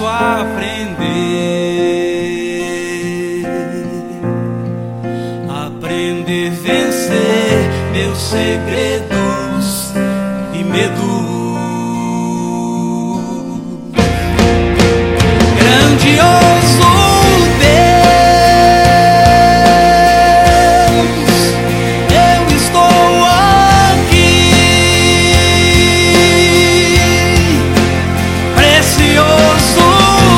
aprender a vencer meus segredos e medo. Grandioso Deus, eu estou aqui. Precioso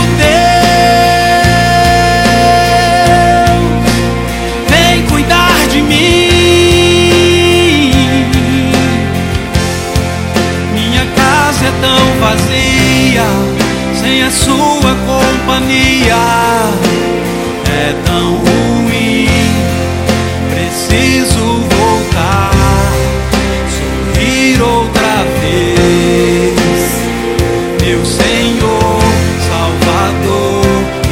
Deus, vem cuidar de mim. Minha casa é tão vazia sem a sua companhia, é tão ruim, preciso voltar, sorrir outra vez, meu Senhor, Salvador e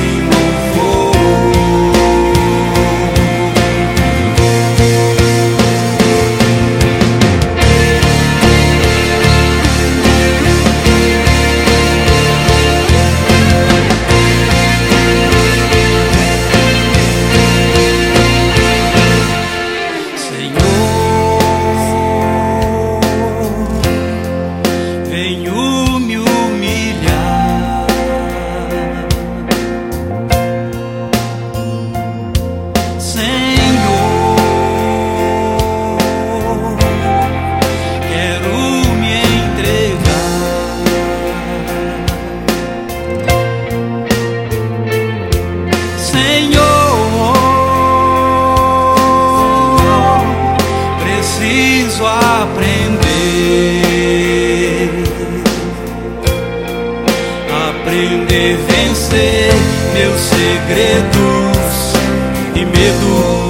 venho me humilhar. Senhor, quero me entregar. Senhor, preciso aprender a vencer meus segredos e medo.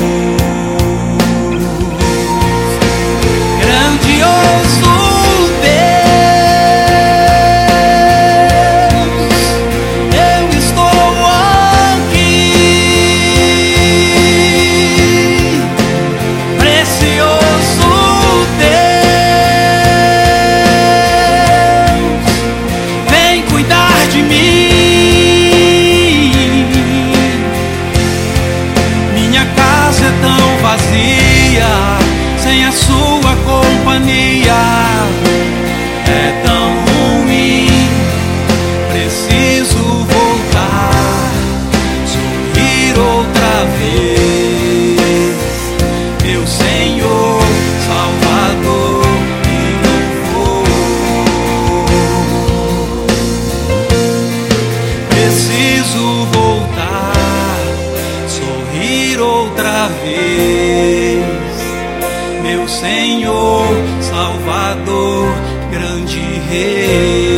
Grandioso Deus, eu estou aqui. Precioso Deus, vem cuidar de mim. Minha casa é tão vazia sem a sua companhia, é tão ruim, preciso voltar, sorrir outra vez, meu Senhor, Salvador e louvor. Preciso voltar, sorrir outra vez, meu Senhor, Salvador, grande Rei.